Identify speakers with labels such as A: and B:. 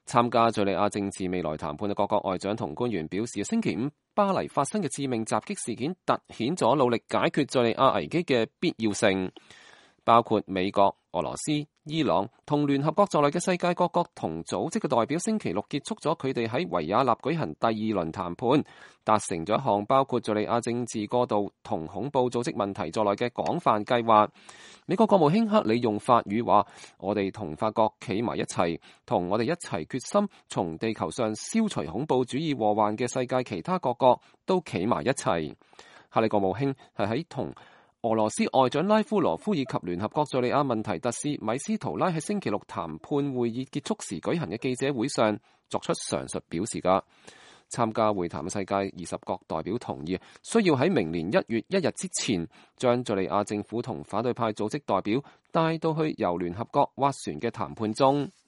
A: 參加敘利亞政治未來談判嘅各國外長同官員表示，星期五巴黎發生嘅致命襲擊事件凸顯咗努力解決敘利亞危機嘅必要性，包括美國、俄羅斯、伊朗同聯合國在內嘅世界各國同組織嘅代表星期六結束咗佢哋喺維也納舉行第二輪談判，達成咗一項包括敘利亞政治過渡同恐怖組織問題在內嘅廣泛計劃。美國國務卿克里用法語話：我哋同法國企埋一齊，同我哋一齊決心從地球上消除恐怖主義禍患嘅世界其他各國都企埋一齊。克里國務卿係喺同俄羅斯外長拉夫羅夫以及聯合國敘利亞問題特使米斯圖拉喺星期六談判會議結束時舉行嘅記者會上作出上述表示㗎。參加會談嘅世界20國代表同意，需要喺明年1月1日之前，將敘利亞政府同反對派組織代表帶到去由聯合國斡旋嘅談判中。